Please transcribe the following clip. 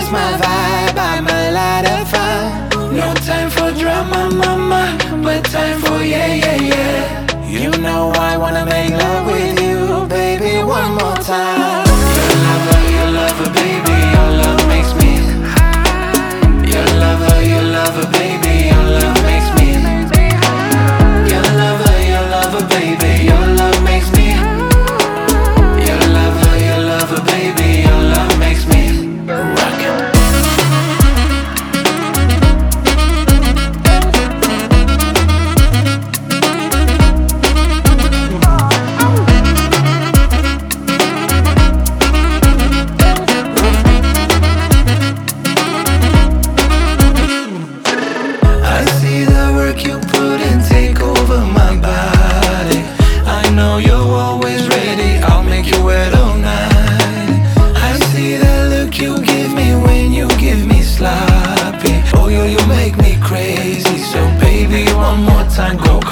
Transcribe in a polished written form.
That's my vibe, I'm a light of fire. No time for drama, mama, but time for yeah, yeah, yeah. You know I wanna make love with you, baby, one more time. Your lover, baby, your love makes me. Your lover, baby, your love makes me. Your lover, baby, your love makes me. Your lover, baby, your love makes me rock it. I see the work you put in take over my body. I know you're always ready, I'll make you wet all night. I see that look you give me when you give me sloppy. Oh, you make me crazy, so baby, one more time, go